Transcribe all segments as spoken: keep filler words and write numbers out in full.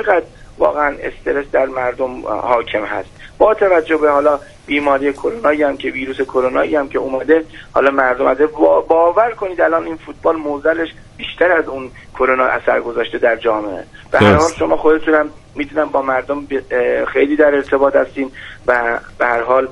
چقدر واقعا استرس در مردم حاکم هست. با توجه به حالا بیماری کرونایی هم که ویروس کرونایی هم که اومده، حالا مردم از باور کنید الان این فوتبال موزلش بیشتر از اون کرونا اثر گذاشته در جامعه. به هر حال شما خودتون هم میتونم با مردم خیلی در ارتباط هستین و به هر حال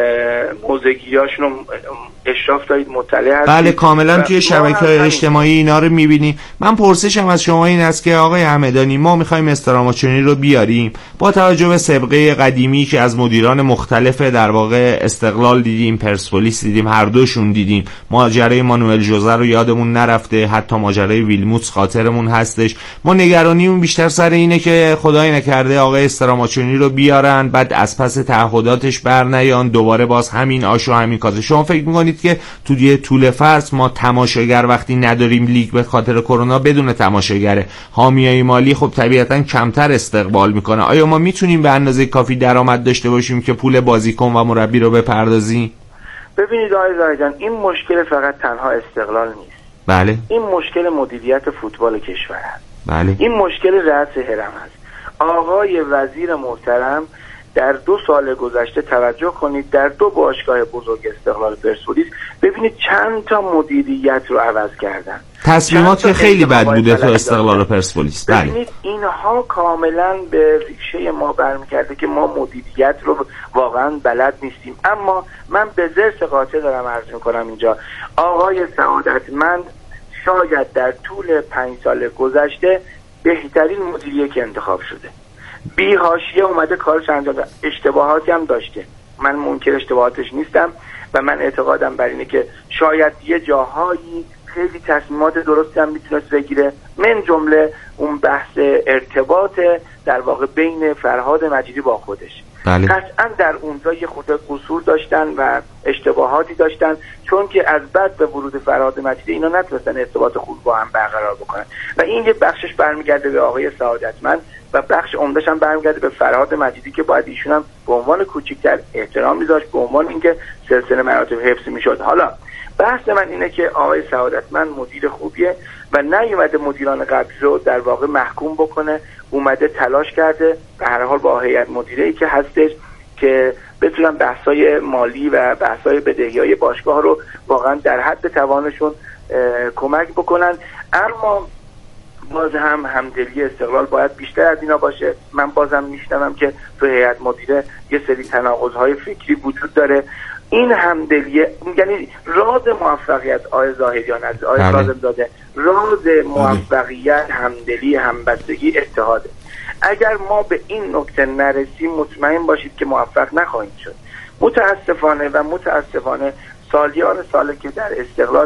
موزگیاشون رو اشراف دارید، مطلع هستید. بله کاملا توی شبکه‌های اجتماعی اینا رو میبینیم. من پرسشم از شما این است که آقای همدانی، ما میخوایم استراماچونی رو بیاریم با توجه به سابقه قدیمی که از مدیران مختلف در واقع استقلال دیدیم، پرسپولیس دیدیم، هر دوشون دیدیم، ماجرای مانوئل ژوزه رو یادمون نرفته، حتی ماجرای ویلموتس خاطرمون هستش. ما نگرانیمون بیشتر سر اینه که خدای نکرده آقای استراماچونی رو بیارن بعد از پس تعهداتش برنیان، دوباره باز همین آش و همین کاسه. شما فکر میکنید که تو یه طول فصل ما تماشاگر وقتی نداریم لیگ به خاطر کرونا، بدون تماشاگر حامیای مالی خب طبیعتا کمتر استقبال میکنه، آیا ما میتونیم به اندازه کافی درآمد داشته باشیم که پول بازیکن و مربی رو بپردازیم؟ ببینید آقای زاهدیان، این مشکل فقط تنها استقلال نیست. بله. این مشکل مدیریت فوتبال کشور است. بله. این مشکل رأس هرم است. آقای وزیر محترم در دو سال گذشته توجه کنید در دو باشگاه بزرگ استقلال پرسپولیس ببینید چند تا مدیریت رو عوض کردن. تصمیمات که خیلی بد بوده تو استقلال و پرسپولیس. بله. ببینید اینها کاملا به ریشه ما برمیگرده که ما مدیریت رو واقعا بلد نیستیم. اما من به ذرس قاطع دارم عرض میکنم اینجا، آقای سعادتمند شاید در طول پنج سال گذشته بهترین مدیریه که انتخاب شده، بی حاشیه اومده کارش انجام داده. اشتباهاتی هم داشته، من منکر اشتباهاتش نیستم و من اعتقادم بر اینه که شاید یه جاهایی خیلی تصمیمات درستی هم میتونست بگیره، من جمله اون بحث ارتباط در واقع بین فرهاد مجیدی با خودش. بله. قطعا در اونجا یه خود قصور داشتن و اشتباهاتی داشتن، چون که از بعد به ورود فرهاد مجیدی اینا نتونستن ارتباط خوب با هم برقرار بکنن و این یه بخشش برمیگرده به آقای سعادتمند و بخش عمده‌ش هم برمیگرده به فرهاد مجیدی که باید ایشون هم به عنوان کوچیک‌تر احترام می‌ذاشت، به عنوان اینکه سلسله مراتب حفظ می‌شد. حالا بحث من اینه که آقای سعادتمند مدیر خوبیه و نیومده مدیران قبلی رو در واقع محکوم بکنه، اومده تلاش کرده به هر حال با هیئت مدیره‌ای که هستش که بتونن بحث‌های مالی و بحث‌های بدهی‌های باشگاه رو واقعا در حد توانشون کمک بکنن. اما باز هم همدلی استقلال باید بیشتر از اینا باشه. من بازم میشنوم که تو هیئت مدیره یه سری تناقض‌های فکری وجود داره. این همدلی یعنی راز موفقیت آقای زاهدیان از آقای کاظم زاده، راز موفقیت همدلی، همبستگی، اتحاده. اگر ما به این نکته نرسیم مطمئن باشید که موفق نخواهیم شد. متاسفانه و متاسفانه سالیان ساله که در استقلال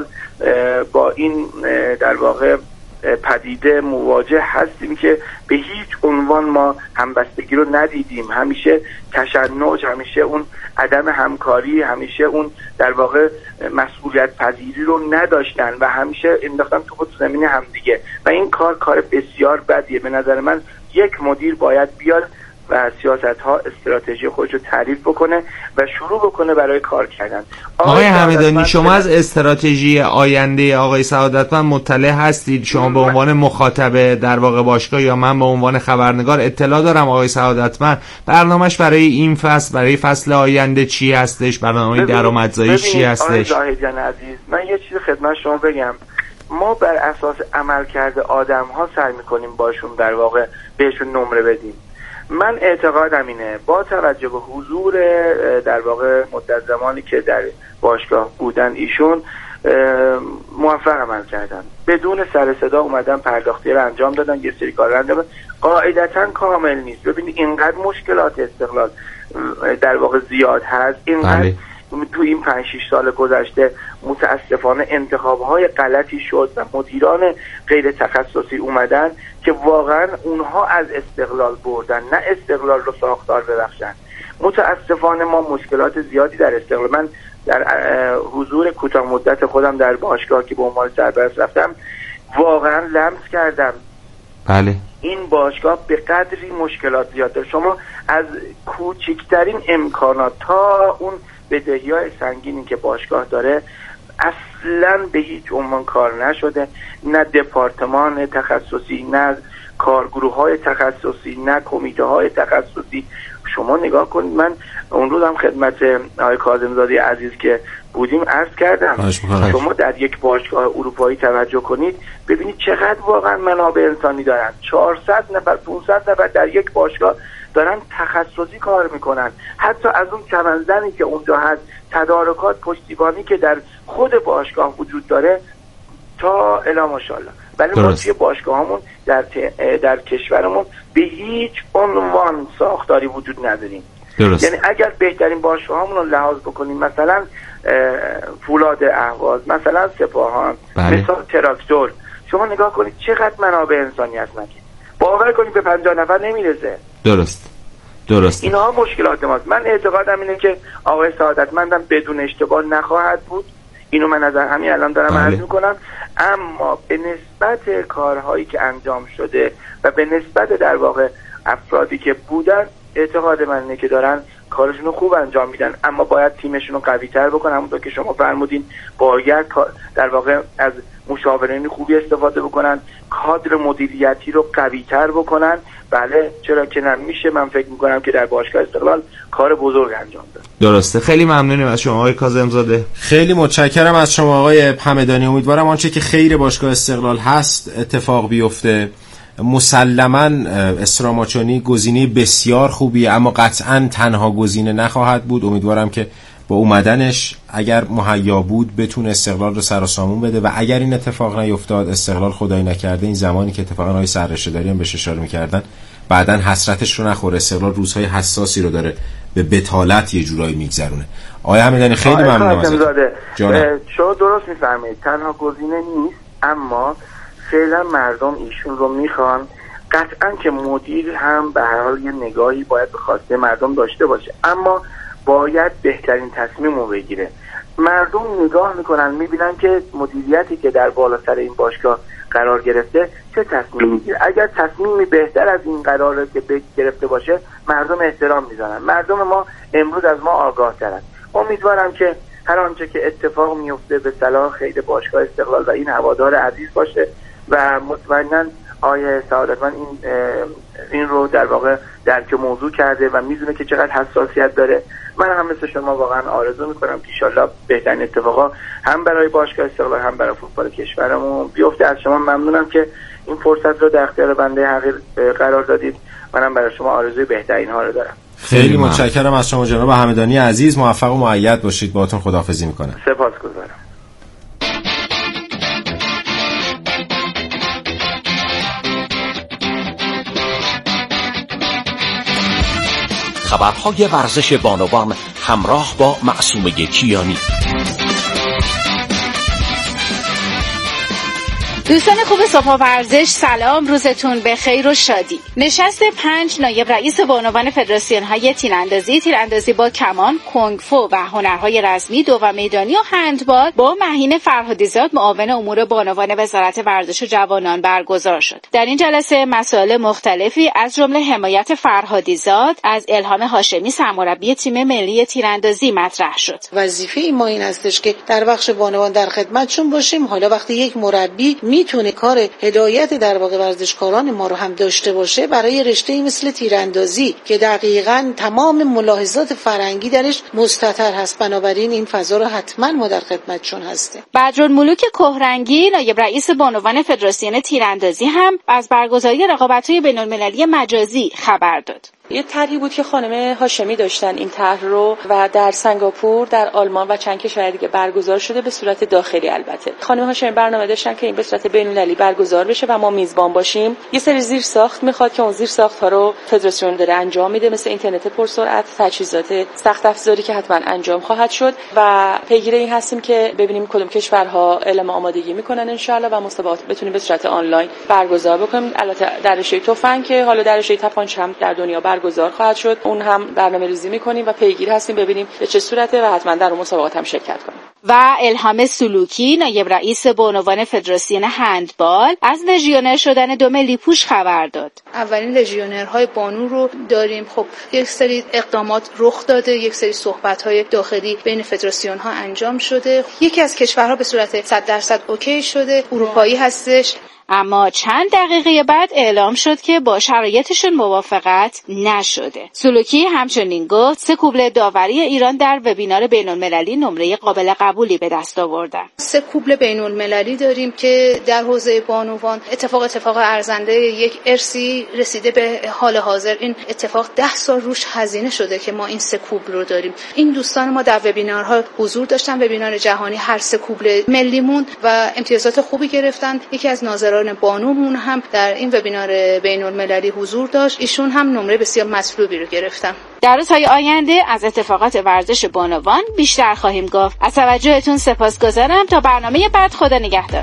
با این در واقع پدیده مواجه هستیم که به هیچ عنوان ما همبستگی رو ندیدیم. همیشه تشنج، همیشه اون عدم همکاری، همیشه اون در واقع مسئولیت پذیری رو نداشتن و همیشه انداختن تو زمین همدیگه و این کار کار بسیار بدیه. به نظر من یک مدیر باید بیاد و سیاست‌ها استراتژی خودش رو تعریف بکنه و شروع بکنه برای کار کردن. آقای همدانی، شما از استراتژی آینده آقای سعادتمند مطلع هستید؟ شما به عنوان مخاطب در واقع باشگاه یا من به عنوان خبرنگار اطلاع دارم آقای سعادتمند برنامه‌اش برای این فصل، برای فصل آینده چی هستش؟ برنامه درآمدزایی چی هستش؟ آقای زاهدیان عزیز، من یه چیز خدمت شما بگم. ما بر اساس عملکرد آدم‌ها سعی می‌کنیم باشون در واقع بهشون نمره بدیم. من اعتقادم اینه با توجه به حضور در واقع مدت زمانی که در باشگاه بودن ایشون موفق عمل کردن، بدون سر صدا اومدن پرداختی رو انجام دادن، یه سری کار رو انجام دادن. قاعدتاً کامل نیست. ببینید اینقدر مشکلات استقلال در واقع زیاد هست، اینقدر بله. تو این پنج شش سال گذشته متاسفانه انتخاب‌های غلطی شد و مدیران غیر تخصصی اومدن که واقعا اونها از استقلال بردن، نه استقلال رو ساختار ببخشن. متاسفانه ما مشکلات زیادی در استقلال، من در حضور کوتاه مدت خودم در باشگاه که به عنوان سرپرست رفتم واقعا لمس کردم. بله. این باشگاه به قدری مشکلات زیاد داره. شما از کوچکترین امکانات تا اون بدهی‌های سنگینی که باشگاه داره اصلا به هیچ عنوان کار نشده، نه دپارتمان تخصصی، نه کارگروه های تخصصی، نه کمیته های تخصصی. شما نگاه کنید، من اون روز هم خدمت آقای کاظم‌زاده عزیز که بودیم عرض کردم، شما در یک باشگاه اروپایی توجه کنید ببینید چقدر واقعا منابع انسانی دارن. چهارصد نفر پانصد نفر در یک باشگاه دارن تخصصی کار میکنن. حتی از اون چمنزنی که اونجا هست، تدارکات پشتیبانی که در خود باشگاه وجود داره تا الی ماشاءالله. ولی ما توی باشگاهمون در در کشورمون به هیچ عنوان ساختاری وجود نداریم. درست. یعنی اگر بهترین باشگاهامون رو لحاظ بکنیم، مثلا فولاد اهواز، مثلا سپاهان، بله. مثلا تراکتور، شما نگاه کنید چقدر منابع انسانی هست. نگید باور کنید به پنجاه نفر نمیرسه. درست درست. اینها مشکلات ماست. من اعتقادم اینه که آقای سعادتمندم بدون اشتباه نخواهد بود. اینو من از همین الان دارم عرض میکنم. اما به نسبت کارهایی که انجام شده و به نسبت در واقع افرادی که بودن، اعتقاد من اینه که دارن کارشون رو خوب انجام میدن، اما باید تیمشون رو قوی تر بکنن. همونطور که شما فرمودین باید در واقع از مشاورین خوبی استفاده بکنن، کادر مدیریتی رو قوی تر بکنن. بله چرا که نمیشه. من فکر میکنم که در باشگاه استقلال کار بزرگ انجام داد. درسته. خیلی ممنونیم از شما آقای کاظم‌زاده. خیلی متشکرم از شما آقای همدانی. امیدوارم آنچه که خیر باشگاه استقلال هست اتفاق بیفته. مسلماً استراماچونی گزینه بسیار خوبیه، اما قطعاً تنها گزینه نخواهد بود. امیدوارم که با اومدنش اگر مهیا بود بتونه استقلال رو سر و سامون بده و اگر این اتفاق نیفتاد، استقلال خدای نکرده این زمانی که اتفاقاً های سررشته‌داری هم بهش اشاره می‌کردن بعداً حسرتش رو نخوره. استقلال روزهای حساسی رو داره به بتالت یه جورایی میگذرونه. آقای همدانی خیلی ممنونم ازت. شما درست می‌فرمایید، تنها گزینه نیست، اما فعلا مردم ایشون رو میخوان. قطعا که مدیر هم به هر حال یه نگاهی باید به خواسته مردم داشته باشه، اما باید بهترین تصمیم رو بگیره. مردم نگاه میکنن میبینن که مدیریتی که در بالا سر این باشگاه قرار گرفته چه تصمیم میگیره. اگر تصمیمی بهتر از این قراره که گرفته باشه، مردم احترام میزنن. مردم ما امروز از ما آگاه ترن. امیدوارم که هر آنچه که اتفاق میفته به صلاح خیر باشگاه استقلال و این هوادار عزیز باشه و مطمئناً آیه سعادتمند این این رو در واقع درک موضوع کرده و میدونه که چقدر حساسیت داره. من هم مثل شما واقعا آرزو میکنم که انشالله بهترین اتفاقا هم برای باشگاه استقلال هم برای فوتبال کشورمون بیفته. از شما ممنونم که این فرصت رو در اختیار بنده حقیر قرار دادید. منم برای شما آرزوی بهترین ها رو دارم. خیلی متشکرم از شما جناب همدانی عزیز. موفق و مؤید باشید. باهاتون خداحافظی میکنم. سپاسگزارم. خبرهای ورزش بانوان همراه با معصومه کیانی. دوستان خوب صبح ورزش، سلام، روزتون به خیر و شادی. نشست پنج نایب رئیس بانوان فدراسیون های تیراندازی، تیراندازی با کمان، کنگ فو و هنرهای رزمی، دو و میدانی و هندبال با مهین فرهادیزاد معاون امور بانوان وزارت ورزش و جوانان برگزار شد. در این جلسه مسائل مختلفی از جمله حمایت فرهادیزاد از الهام هاشمی سرمربی تیم ملی تیراندازی مطرح شد. وظیفه ما این هستش که در بخش بانوان در خدمتشون باشیم. حالا وقتی یک مربی میتونه کار هدایت در واقع ورزشکاران ما رو هم داشته باشه برای رشته مثل تیراندازی که دقیقاً تمام ملاحظات فرهنگی درش مستتر هست، بنابراین این فضا رو حتما ما در خدمتشون هستیم. بدرالملوک کهرنگی نایب رئیس بانوان فدراسیون تیراندازی هم از برگزاری رقابت‌های بین‌المللی مجازی خبر داد. یه طرحی بود که خانم هاشمی داشتن این طرح رو و در سنگاپور، در آلمان و چند کشور دیگه برگزار شده به صورت داخلی. البته خانم هاشمی برنامه داشتن که این به صورت بین‌المللی برگزار بشه و ما میزبان باشیم. یه سری زیر ساخت میخواد که اون زیر ساخت ها رو فدراسیون داره انجام میده، مثل اینترنت پرسرعت، تجهیزات سخت افزاری که حتما انجام خواهد شد و پیگیر این هستیم که ببینیم کدوم کشورها اعلام آمادگی میکنن ان شاء الله و مسابقات بتونیم به صورت آنلاین برگزار بکنیم. البته در رشته تفنگ که حالا در رشته تپانچه هم در دنیا برگزار خواهد شد، اون هم برنامه‌ریزی می‌کنیم و پیگیر هستیم ببینیم به چه صورته و حتما در اون مسابقات هم شرکت کنیم. و الهام سلوکی نایب رئیس بانوان فدراسیون هندبال از لژیونر شدن دو ملی پوش خبر داد. اولین لژیونرهای بانو رو داریم. خب یک سری اقدامات رخ داده، یک سری صحبت‌های داخلی بین فدراسیون‌ها انجام شده. یکی از کشورها به صورت صد درصد اوکی شده، اروپایی هستش. اما چند دقیقه بعد اعلام شد که با شرایطشون موافقت نشده. سلوکی همچنین گفت سه کوبل داوری ایران در وبینار بین‌المللی نمره قابل قبولی به دست آوردن. سه کوبل بین‌المللی داریم که در حوزه بانوان اتفاق اتفاق ارزنده یک ارسی رسیده به حال حاضر. این اتفاق ده سال روش هزینه شده که ما این سه کوبل رو داریم. این دوستان ما در وبینارها حضور داشتن، وبینار جهانی هر سه کوبل ملیمون و امتیازات خوبی گرفتن. یکی از ناظران بانومون هم در این وبینار بین‌المللی حضور داشت، ایشون هم نمره بسیار مطلوبی رو گرفتن. در روزهای آینده از اتفاقات ورزش بانوان بیشتر خواهیم گفت. از توجهتون سپاسگزارم. تا برنامه بعد، خدا نگهدار.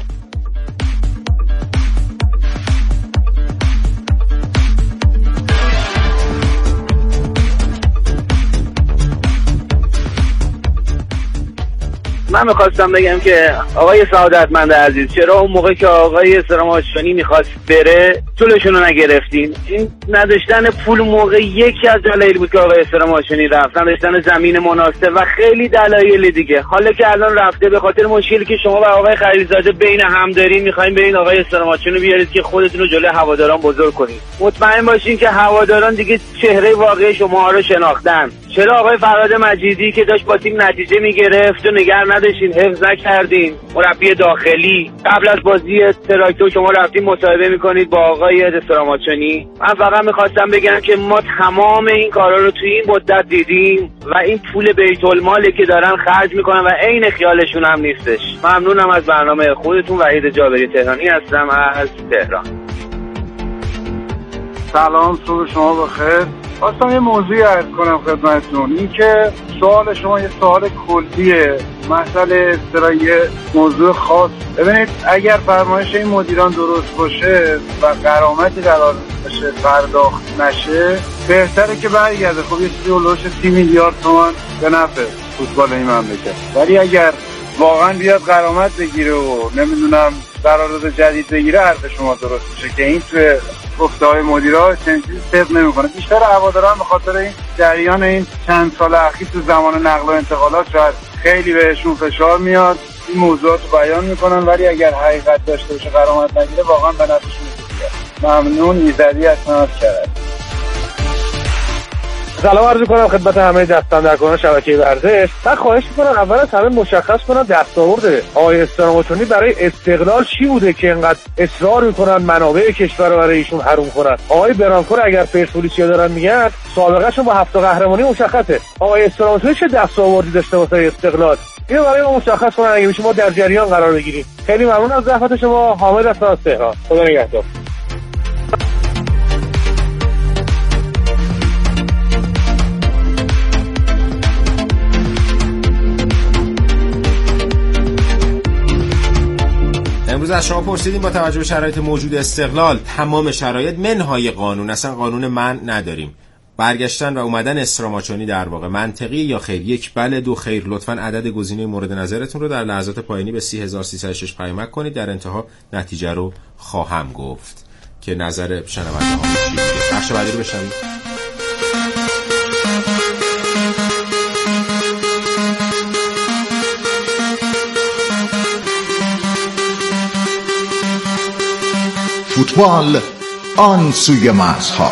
من میخواستم بگم که آقای سعادتمند عزیز، چرا اون موقع که آقای استراماچونی میخواست بره طولشون رو نگرفتین؟ این نداشتن پول موقع یکی از دلایل بود که آقای استراماچونی رفت، نداشتن زمین مناسب و خیلی دلایل دیگه. حالا که الان رفته به خاطر مشکلی که شما و آقای خلیلزاده بین هم دارین، میخواین برین آقای استراماچونی بیارید که خودتون رو جلوی هواداران بزرگ کنید. مطمئن باشین که هواداران دیگه چهره واقعی شما رو شناختن. چرا آقای فراد مجیدی که داشت با تیم نتیجه میگرفت و نگه نداشتین، حفظ نکردین؟ مربی داخلی قبل از بازی تراکتور شما رفتین مصاحبه میکنید با آقای استراماچونی. من فقط میخواستم بگم که ما تمام این کارا رو توی این مدت دیدیم و این پول بیت المالی که دارن خرج میکنن و عین خیالشون هم نیستش. ممنونم از برنامه خودتون. وحید جابری تهرانی هستم از تهران. سلام، صبح شما بخیر. خواستم یه موضوعی عرض کنم خدمتتون. این که سوال شما یه سوال کلیه، مسئله اصطلاحی موضوع خاص. ببینید، اگر فرمایش این مدیران درست باشه و غرامتی قرار بشه پرداخت نشه، بهتره که برگرده. خب یه چیزی اولوش سی میلیارد تومان به نفع فوتبال این مملکت. ولی اگر واقعا بیاد غرامت بگیره و نمیدونم قرارداد جدید بگیره، حرف شما درست میشه که این توی گفته‌های مدیرا چنین صدق نمی‌کنه. بیشتر هواداران به خاطر این جریان این چند سال اخیر تو زمان نقل و انتقالات شاید خیلی بهشون فشار میاد، این موضوعات رو بیان میکنن، ولی اگر حقیقت داشته باشه غرامت نگیره واقعا به نفعشون میشه. ممنون. ایزدی هستم از کرج. سلام عرض می‌کنم خدمت همه دستاندرکاران شبکه ورزش. من خواهش می‌کنم اول از همه مشخص کنم دستاورد آقای استراماچونی برای استقلال چی بوده که اینقدر اصرار می‌کنن منابع کشور رو برای ایشون حروم کنن. آقای برانکور اگر پرسپولیسیا دارن میگن سابقه‌شون با هفت قهرمانی مشخصه. آقای استراماچونی چه دستاوردی داشته واسه استقلال؟ اینو برای ما مشخص کنن اگه میشه ما در جریان قرار بگیریم. خیلی ممنون از زحمت شما. حامد هستم از تهران. خدا نگهدار. امروز از شما پرسیدیم با توجه به شرایط موجود استقلال، تمام شرایط منهای قانون، اصلا قانون من نداریم، برگشتن و اومدن استراماچونی در واقع منطقی یا خیر؟ یک بله، دو خیر. لطفاً عدد گزینه مورد نظرتون رو در لحظات پایانی به سی هزار و سیصد و شش پیامک کنید. در انتها نتیجه رو خواهم گفت که نظر شنونده ها چی بوده. بخش بعدی رو بشنوید. فوتبال آن سوی مرزها.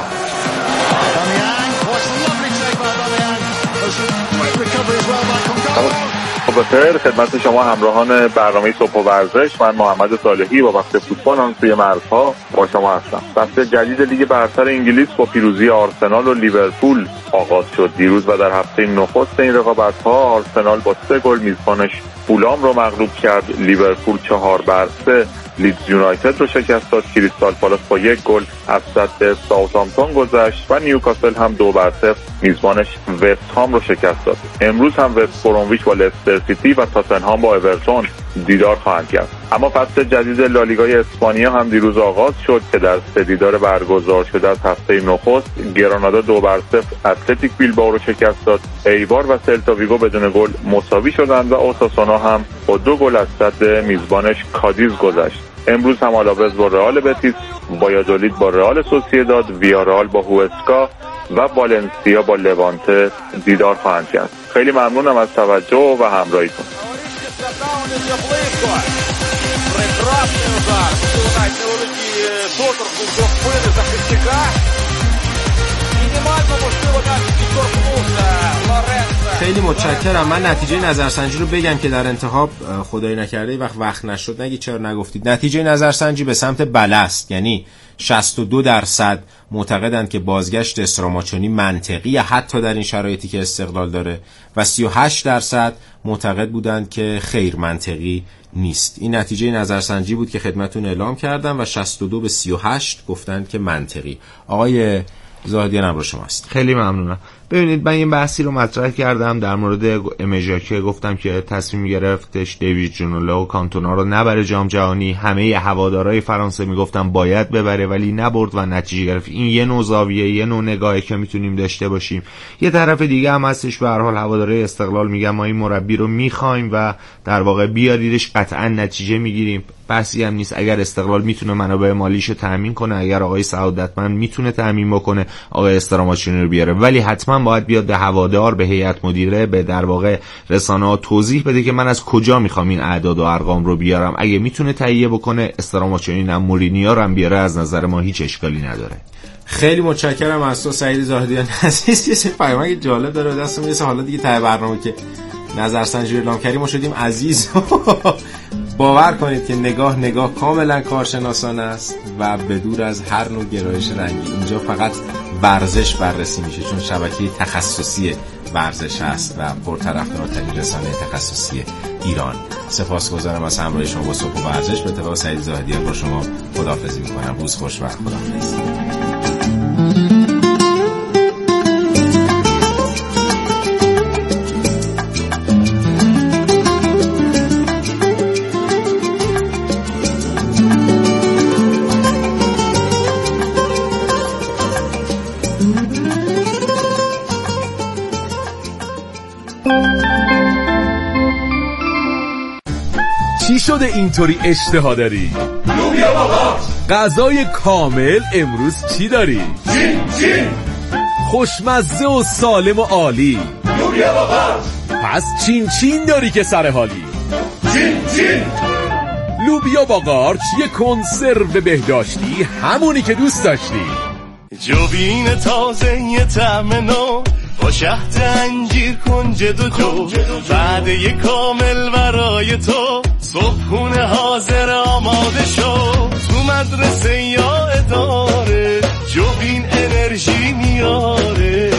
بخیر خدمت شما همراهان برنامه صبح و ورزش. من محمد صالحی با بخش فوتبال آن سوی مرزها با شما هستم. فصل جدید لیگ برتر انگلیس با پیروزی آرسنال و لیورپول آغاز شد دیروز و در هفته نخست این رقابت‌ها آرسنال با سه گل میزبانش فولام رو مغلوب کرد. لیورپول چهار بر سه لیدز یونایتد رو شکست داد. کریستال پالاس با یک گل از صد ساوثهامپتون گذشت و نیوکاسل هم دو بر صفر میزبانش وست هام رو شکست داد. امروز هم وست برومویچ با لستر سیتی و تاتنهام با اورتون دیدار خواهند کرد. اما فصل جدید لالیگای اسپانیا هم دیروز آغاز شد که در سه دیدار برگزار شده از هفته نخست گرانادا دو بر صفر اتلتیک بیلبائو رو شکست داد، ایبار و سلتا ویگو بدون گل مساوی شدند و اوساسونا هم با دو گل از صد میزبانش کادیز گذشت. امروز هم آلاوز با رئال بتیس، وایادولید با رئال سوسییداد، ویارال با هوسکا و والنسیا با لوانته دیدار خواهند کرد. خیلی ممنونم از توجه و همراهیتون. خیلی متشکرم. من نتیجه نظرسنجی رو بگم که در انتخاب خدای نکرده وقت وقت نشد نگی چرا نگفتید. نتیجه نظرسنجی به سمت بله است، یعنی شصت و دو درصد معتقدند که بازگشت استراماچونی منطقیه حتی در این شرایطی که استقلال داره و سی و هشت درصد معتقد بودند که خیر منطقی نیست. این نتیجه نظرسنجی بود که خدمتون اعلام کردم و شصت و دو به سی و هشت گفتند که منطقی. آقای زاهدیان امر شماست. خیلی ممنونم. ببینید من این بحثی رو مطرح کردم در مورد امژاکه، گفتم که تصمیم گرفتش دیوید جونولا و کانتونا رو نبره جام جهانی. همه هوادارهای فرانسه میگفتن باید ببره ولی نبرد و نتیجه گرفت. این یه نوع زاویه، یه نوع نگاهی که میتونیم داشته باشیم. یه طرف دیگه هم هستش به هر حال هوادارهای استقلال میگن ما این مربی رو میخوایم و در واقع بیاریدش قطعا نتیجه میگیریم. بحثی هم نیست. اگر استقلال میتونه منابع مالیشو تامین کنه، اگر آقای سعادتمند میتونه تامین بکنه، آقای استراماچونی رو بیاره، ولی حتما باید بیاد به هوادار، به هیئت مدیره، به در واقع رسانه‌ها توضیح بده که من از کجا میخوام این اعداد و ارقام رو بیارم. اگه میتونه تهیه بکنه استراماچونی هم مورینیو رو هم بیاره، از نظر ما هیچ اشکالی نداره. خیلی متشکرم از تو سعید زاهدیان عزیز. یه سری پیامک جالب داره دستم میرسه. حالا دیگه ته برنامه که نظرسنجی اعلام کردیم ما شدیم عزیز. باور کنید که نگاه نگاه کاملا کارشناسانه است و بدور از هر نوع گرایش رنگی. اینجا فقط ورزش بررسی میشه چون شبکه تخصصی ورزش هست و پرطرفدارترین رسانه تخصصی ایران. سپاسگزارم از همراهی شما با صبح و ورزش. به اتفاق سعید زاهدیان با شما خداحافظی میکنم. روز خوش و خداحافظ. چی شده اینطوری اشتها داری؟ لوبیا بابا. غذای کامل امروز چی داری؟ چین چین. خوشمزه و سالم و عالی. لوبیا بابا. پس چین چین داری که سر حالی. چین چین. لوبیا با قارچ یه کنسرو بهداشتی، همونی که دوست داشتی. جوین تازه یه طعم نو با شهد انجیر کنجد و جو، وعده کامل برای تو، صبحونه حاضر آماده شو. تو مدرسه یا اداره جوین انرژی میاره،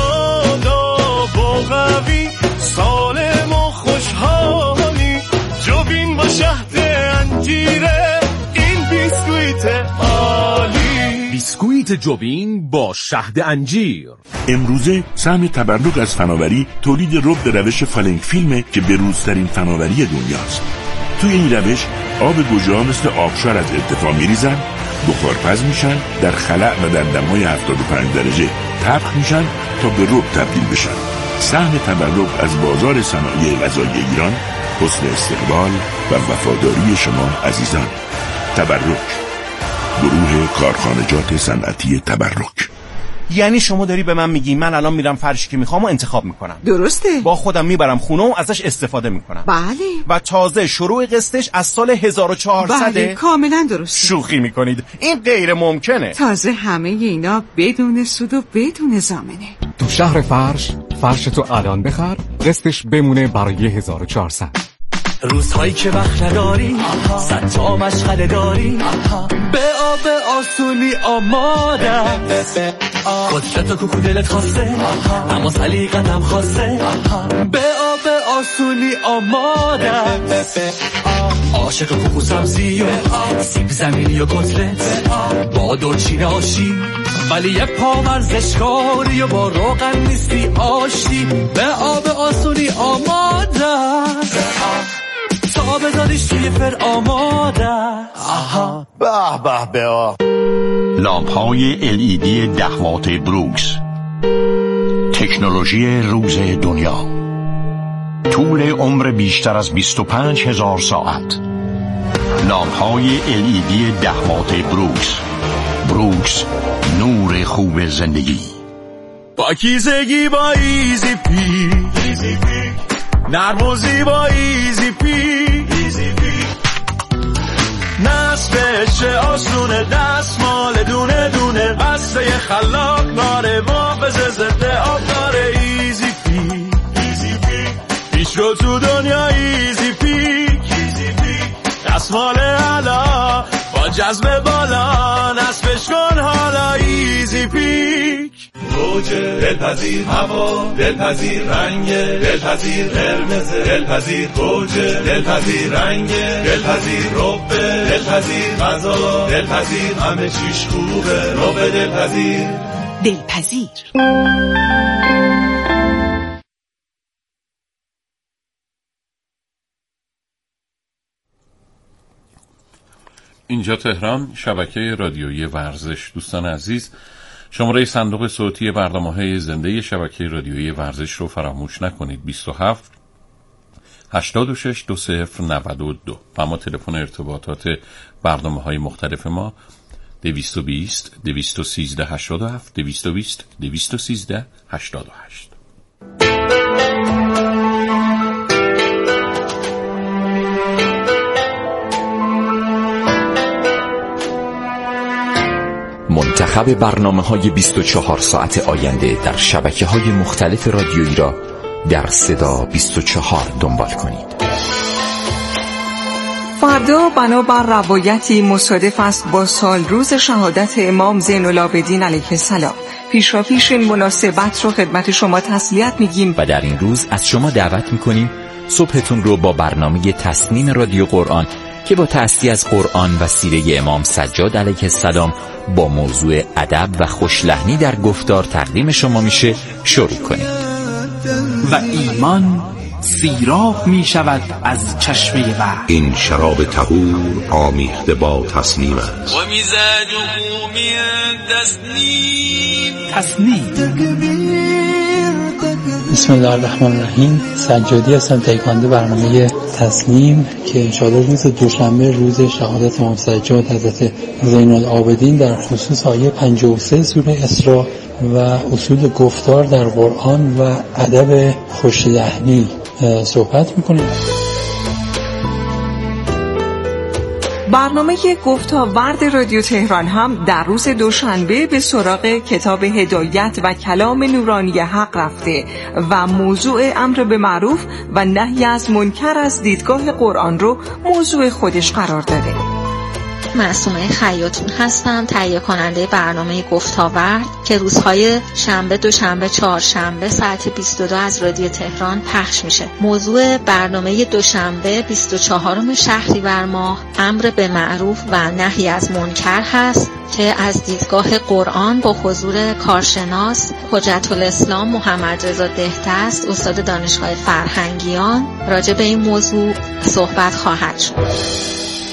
شاداب و قوی، سالم و خوشحالی. جوین با شهد انجیره، این بیسکویت عالی. بیسکویت جوین با شهد انجیر. امروزه سهم تبرک از فناوری تولید رب به روش فالنگ فیلمه که بروزترین فناوری دنیاست. توی این روش آب گوجه‌ها مثل آبشار از ارتفاع میریزن، بخارپز میشن، در خلأ و در دمای هفتاد و پنج درجه طبخ میشن تا به رب تبدیل بشن. سهم تبرک از بازار صنایع غذایی ایران، حسن استقبال و وفاداری شما عزیزان. تبرک، گروه کارخانجات صنعتی تبرک. یعنی شما داری به من میگی من الان میرم فرشی که میخوام و انتخاب میکنم؟ درسته. با خودم میبرم خونه و ازش استفاده میکنم. بله. و تازه شروع قسطش از سال هزار و چهارصد. بله کاملا درسته. شوخی میکنید؟ این غیر ممکنه. تازه همه اینا بدون سود و بدون ضامنه. تو شهر فرش، فرش تو الان بخر، قسطش بمونه برای هزار و چهارصد. روزهایی که وقت نداری، صد تا مشغله داری، به آب آسونی آمادم. قدرت و کوکو دلت خواسته، اما سلیقتم خواسته، به آب آسونی آمادم. عاشق کوکو سبزی و سیب زمینی و کتلت، با دورچین آشی، ولی یه پا ورزشکاری و با روغن نیستی آشتی. به آب آسونی آمادم. تا بذاریش توی فر آماده. آها به به به. لامپ های ال ای دی ده وات بروکس، تکنولوژی روز دنیا. طول عمر بیشتر از بیست و پنج هزار ساعت. لامپ های ال ای دی ده وات بروکس. بروکس، نور خوب زندگی. پاکیزگی با ایزی پی، نرم و زیبا ایزی پی، نصفش آسونه، دستمال دونه دونه، بسته خلاق داره، محافظ ضد آب داره. ایزی پی، پیش رو تو دنیا ایزی پی، دستمال علا با جذب بالا، نصفش کن حالا ایزی پیک. روج دلپذیر هوا، دلپذیر رنگ، دلپذیر قرمز، دلپذیر روج، دلپذیر رنگ، دلپذیر رب، دلپذیر غذا، دلپذیر همه چیش خوبه، رب دلپذیر. دلپذیر. اینجا تهران، شبکه رادیویی ورزش. دوستان عزیز، شماره صندوق صوتی برنامه‌های زنده شبکه رادیویی ورزش رو فراموش نکنید. بیست و هفت هشتاد و شش دو صفر نود و دو. اما تلفن ارتباطات برنامه‌های مختلف ما دویست و بیست دویست و سیزده هشتاد و هفت، دویست و بیست دویست و سیزده هشتاد و هشت. منتخب برنامه‌های بیست و چهار ساعت آینده در شبکه‌های مختلف رادیویی را در صدا بیست و چهار دنبال کنید. فردا بنابر روایتی مصادف است با سال روز شهادت امام زین العابدین علیه السلام. پیشاپیش این مناسبت رو خدمت شما تسلیت میگیم و در این روز از شما دعوت میکنیم صبحتون رو با برنامه تسنیم رادیو قرآن که با تأسیس از قرآن و سیره امام سجاد علیه السلام با موضوع ادب و خوشلحنی در گفتار تقدیم شما میشه شروع کنیم. و ایمان سیراب می شود از چشمه وحی. این شراب طهور آمیخته با تسنیم است. و مزاجه من تسنیم. تسنیم. بسم الله الرحمن الرحیم. سجادی هستم، تهیه‌کننده برنامه تسنیم که انشاءالله روز دوشنبه روز شهادت امام سجاد حضرت زین العابدین در خصوص آیه پنجاه و سه سوره اسراء و اصول گفتار در قرآن و ادب خوش‌لحنی صحبت میکنیم. برنامه گفتاورد رادیو تهران هم در روز دوشنبه به سراغ کتاب هدایت و کلام نورانی حق رفته و موضوع امر به معروف و نهی از منکر از دیدگاه قرآن رو موضوع خودش قرار داده. معصومه خیاطون هستم، تهیه کننده برنامه گفتاورد که روزهای شنبه، دوشنبه، چهارشنبه ساعت بیست و دو از رادیو تهران پخش میشه. موضوع برنامه دوشنبه بیست و چهارم شهریور ماه امر به معروف و نهی از منکر هست که از دیدگاه قرآن با حضور کارشناس حجت الاسلام محمد رضا دهدست، استاد دانشگاه فرهنگیان، راجع به این موضوع صحبت خواهد شد.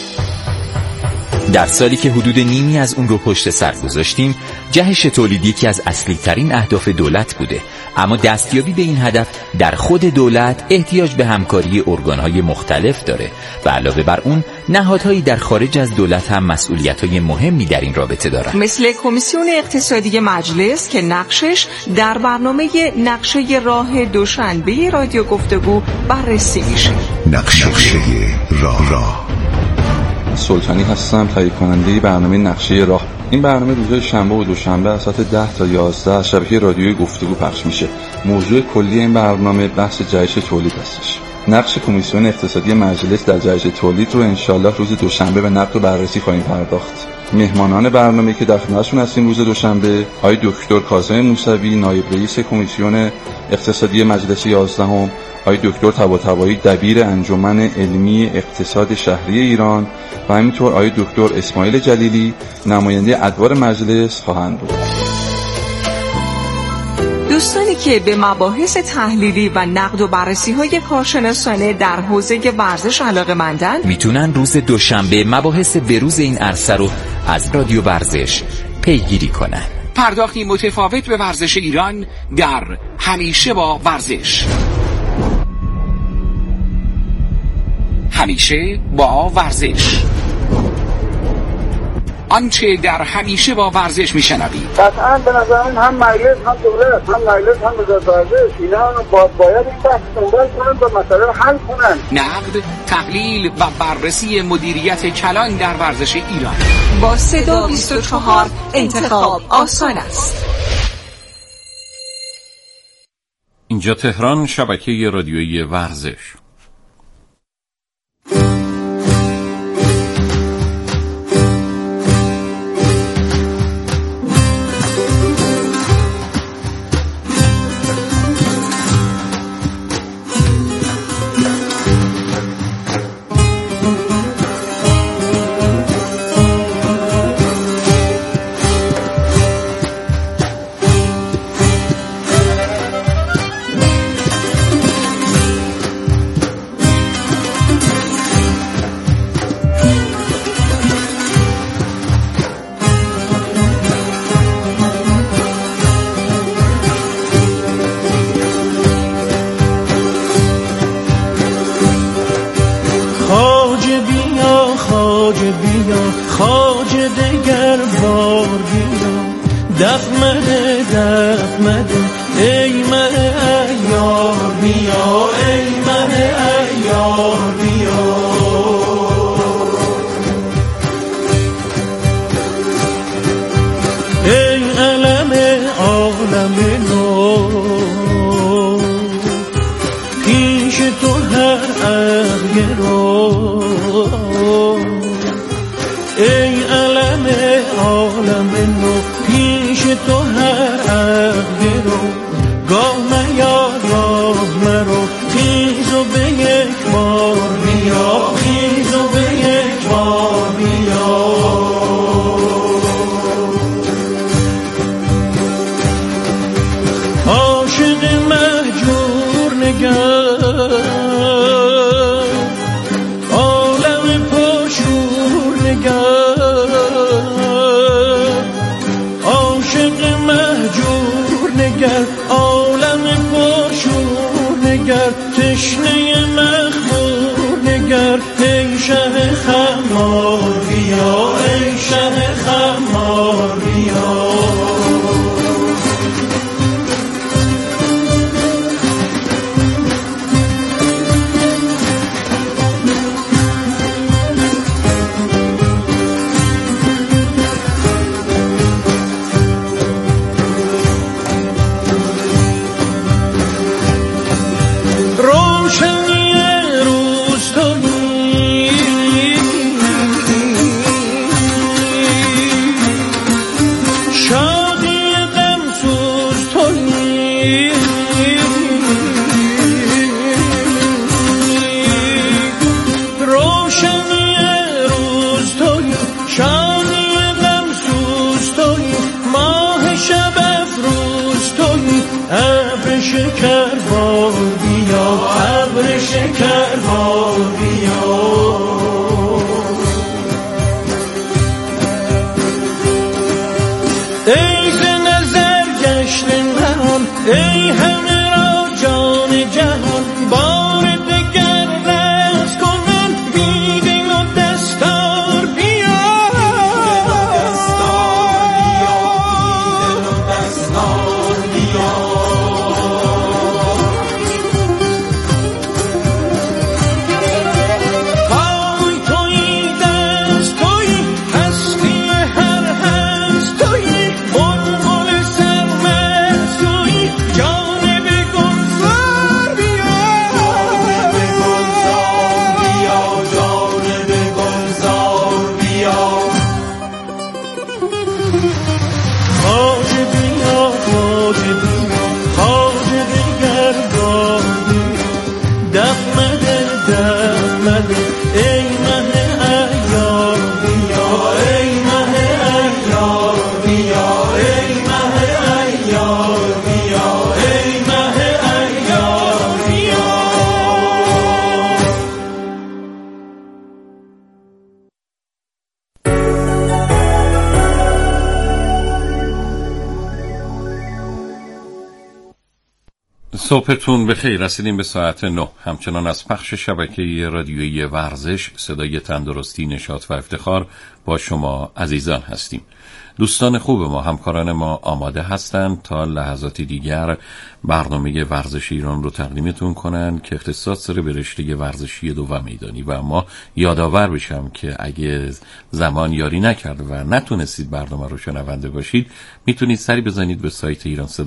در سالی که حدود نیمی از اون رو پشت سر گذاشتیم، جهش تولید یکی از اصلی ترین اهداف دولت بوده، اما دستیابی به این هدف در خود دولت احتیاج به همکاری ارگان‌های مختلف داره و علاوه بر اون نهادهایی در خارج از دولت هم مسئولیت‌های مهمی در این رابطه دارن، مثل کمیسیون اقتصادی مجلس که نقشش در برنامه نقشه راه دوشنبه رادیو گفتگو بررسی میشه. نقشه راه راه سلطانی هستم، تهیه کننده برنامه نقشه راه. این برنامه روزهای شنبه و دوشنبه از ساعت ده تا یازده از شبکه رادیویی گفتگو پخش میشه. موضوع کلی این برنامه بحث جهش تولید هستش. نقش کمیسیون اقتصادی مجلس در جهش تولید رو انشالله روز دوشنبه به نقد و بررسی خواهیم پرداخت. مهمانان برنامه که در خدمتشون هستیم روز دوشنبه آقای دکتر کاظم موسوی، نایب رئیس کمیسیون اقتصادی مجلس یازدهم، آقای دکتر طباطبایی، دبیر انجمن علمی اقتصاد شهری ایران و همینطور آقای دکتر اسماعیل جلیلی، نماینده ادوار مجلس خواهند بود. دوستانی که به مباحث تحلیلی و نقد و بررسی های کارشناسانه در حوزه ورزش علاقه‌مندند میتونن روز دوشنبه مباحث بروز این عرصه رو از رادیو ورزش پیگیری کنن. پرداختی متفاوت به ورزش ایران در همیشه با ورزش. همیشه با ورزش. آنچه در همیشه با ورزش میشنوید قطعاً به نظر من هم مجلس هم دولت هم مجلس هم وزارت ورزش اینا باید باید این بحث دنبال کنن و مسئله رو حل کنن. نقد، تحلیل و بررسی مدیریت کلان در ورزش ایران با صدا بیست و چهار انتخاب آسان است. اینجا تهران، شبکه رادیویی ورزش. جانب صبحتون بخیر. رسیدیم به ساعت نه. همچنان از پخش شبکه رادیویی ورزش صدای تندرستی، نشاط و افتخار با شما عزیزان هستیم. دوستان خوب ما، همکاران ما آماده هستند تا لحظاتی دیگر برنامه ورزش ایران رو تقدیمتون کنن که اختصاص داره به رشته ورزشی دو و میدانی. و اما یادآور بشم که اگه زمان یاری نکرد و نتونستید برنامه رو شنونده باشید، میتونید سری بزنید به سایت ایران